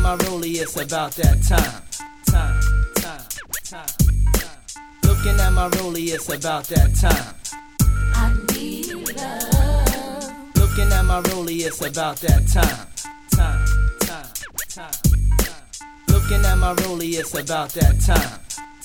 my rollie, it's about that time. Looking at my rollie, it's about that time. I need love. Looking at my rollie, it's about that time. Looking at my rollie, it's about that time.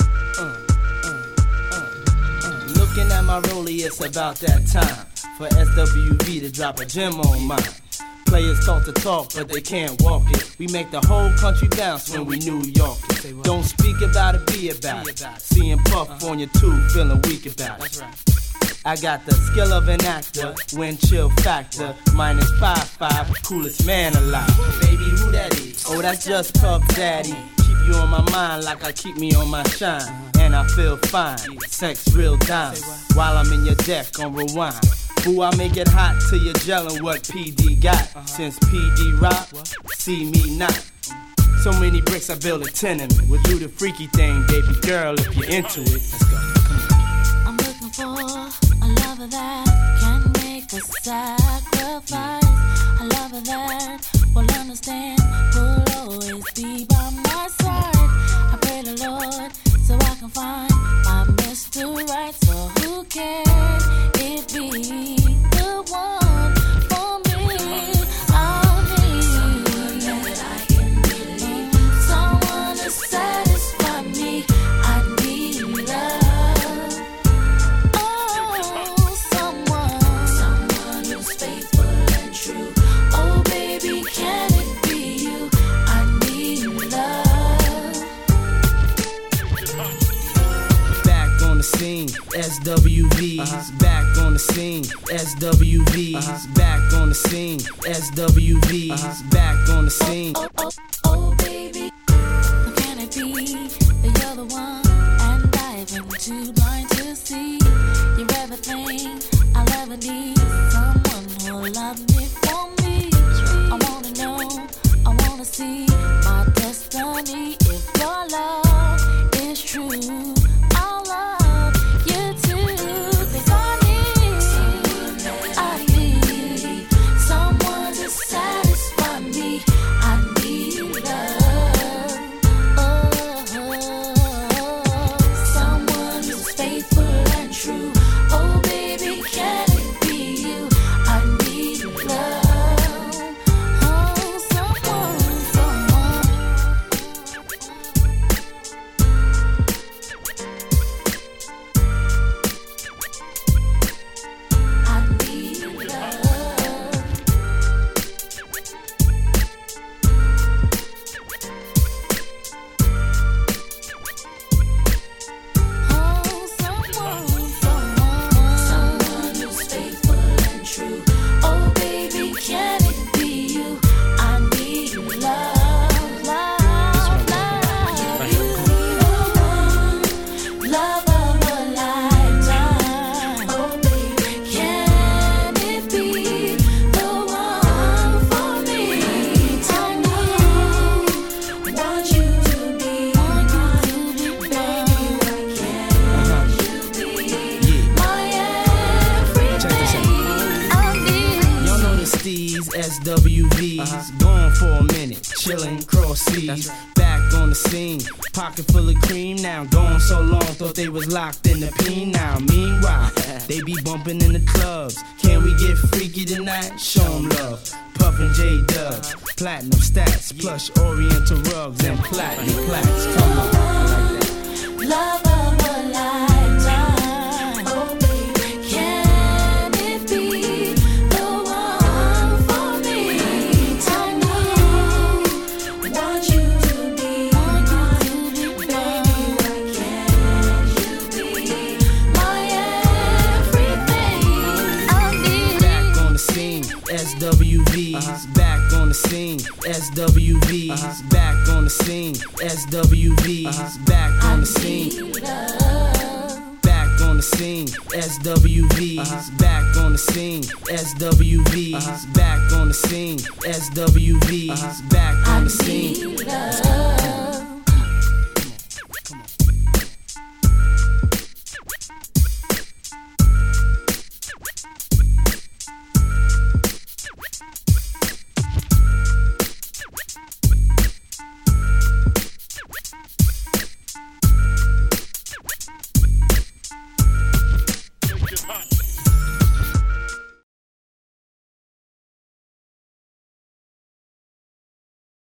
Looking at my rollie, it's about that time. For SWV to drop a gem on mine. Players talk to talk, but they can't walk it. We make the whole country bounce when we New York it. Don't speak about it, be about it. Seeing Puff on your tube, feeling weak about it. I got the skill of an actor, wind chill factor, -5.5, coolest man alive. Baby, who that is? Oh, that's just Puff Daddy. Keep you on my mind like I keep me on my shine. And I feel fine, sex real dime. While I'm in your deck on rewind. Ooh, I make it hot till you're gelling what PD got. Since PD rock, see me not. So many bricks, I build a tenement. We'll do the freaky thing, baby girl, if you're into it. Let's go. I'm looking for a lover that can make a sacrifice. A lover that will understand, will always be by my side. I pray the Lord so I can find my Mr. Right. So who can it be? The one for me. I'll need someone that I can believe, someone to satisfy me. I need love. Oh, someone who's faithful and true. Oh, baby, can it be you? I need love. Back on the scene, SWVs. Back on the scene, SWVs. Back on the scene, SWVs. Back on the scene. Oh, baby, how can it be that you're the one and I've been too blind to see? You're everything I'll ever need. Someone who'll love me for me. I wanna know, I wanna see my destiny. If your love is true, I'll love you too. 'Cause I need someone to satisfy me. I need love. Someone who's faithful and true. Oh, baby, can it be you? I need love. Someone. I need love. Someone who's faithful and true. Oh, baby, can it be you? I need love, love of a lifetime. Oh, baby, can it be the one for me? I want you to be mine, baby. Why can't you be my everything? I need Y'all know the Steez, SWVs. Gone for a minute, chillin', cross seas. Back on the scene, pocket full of cream now. Gone so long, thought they was locked in the peen now. Meanwhile, they be bumping in the clubs. Can we get freaky tonight? Show 'em love. Puffin' J-Dub, platinum stats, plush oriental rugs and platinum plaques. Come on, I like that. love of a lifetime. Oh, baby, can it be the one for me? I want you to be mine, baby. Why can't you be my everything? I need Back on the scene, SWVs. Back on the scene, SWVs. Back on the scene, SWVs. Back on the scene. Back on the scene, SWVs. Back on the scene, SWVs. Back on the scene, SWVs. Back on the scene. love.